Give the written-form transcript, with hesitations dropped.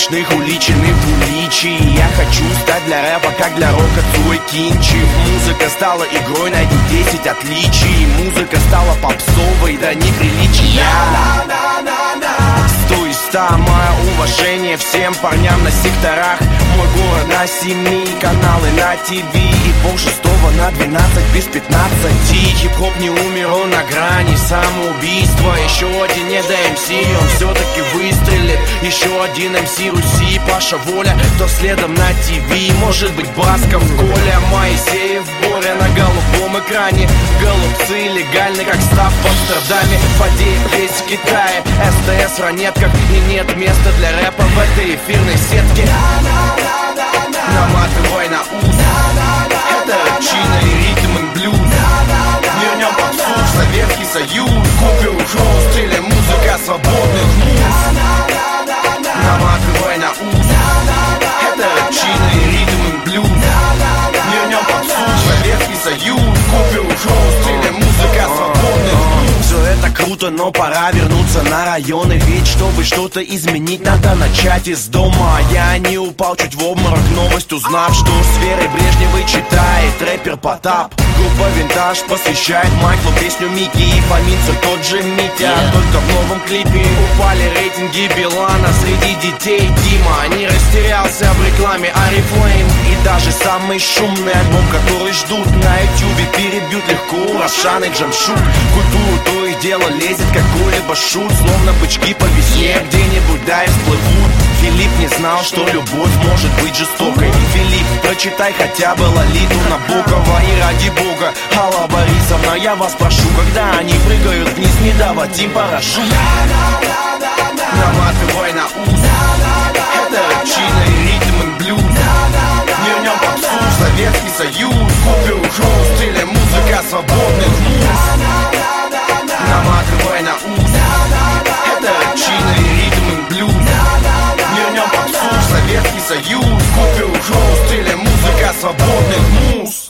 ночных уличин и двуличий. Я хочу стать для рэпа, как для рока Цой Кинчи. Музыка стала игрой, найди 10 отличий. Музыка стала попсовой, да неприличия. 100 мое уважение всем парням на секторах. Мой город на 7, каналы на ТВ. И полшестого на 12 без 15. Хип-хоп не умер, он на грани самоубийства. Еще один не до МС, он все-таки выстрелит. Еще один МС Руси, Паша Воля, кто следом на ТВ. Может быть Басков, Коля, Моисеев, Боря на голубом экране. Голубцы легальны, как став в Амстердаме. Фадеев весь в Китае, СТС в ранетках. И нет места для рэпа в этой эфирной сетке. Наматывай на ус. Это рэпчина и ритм и блюз. Вернем попсу в Советский Союз. Купим хрост, стреляем музыка свободных муз. Наматывай на ус. Это рэпчина и ритм и блюз. Вернем попсу в Советский Союз. Купим хрост, стреляем музыка свободных муз. Все это круто, но пора вернуться на районы. Ведь чтобы что-то изменить, надо начать из дома. Я не упал чуть в обморок, новость узнав, что с Верой Брежневой читает рэпер Потап. Группа Винтаж посвящает Майклу песню Мики. И Фомин все тот же Митя, только в новом клипе упали рейтинги Билана среди детей Дима не растерялся в рекламе Арифлейм. И даже самый шумный альбом, который ждут на ютюбе, перебьют легко Рошан и Джамшут. Культуру то и дело лезет какой-либо шут, словно бычки по весне где-нибудь да и всплывут. Филипп не знал, что любовь может быть жестокой. Филипп, прочитай хотя бы Лолиту Набокова. И ради бога, Алла Борисовна, я вас прошу, когда они прыгают вниз, не давать им парашют. Наматывай на ус. Это рэпчина и ритм и блюз. Вернем попсу в Советский Союз. Купим хрост, стреляем музыка свободных муз. Наматывай на ус. Это рэпчина и ритм и блюз. Вернем попсу в Советский Союз. Купим хрост, стреляем музыка свободных муз.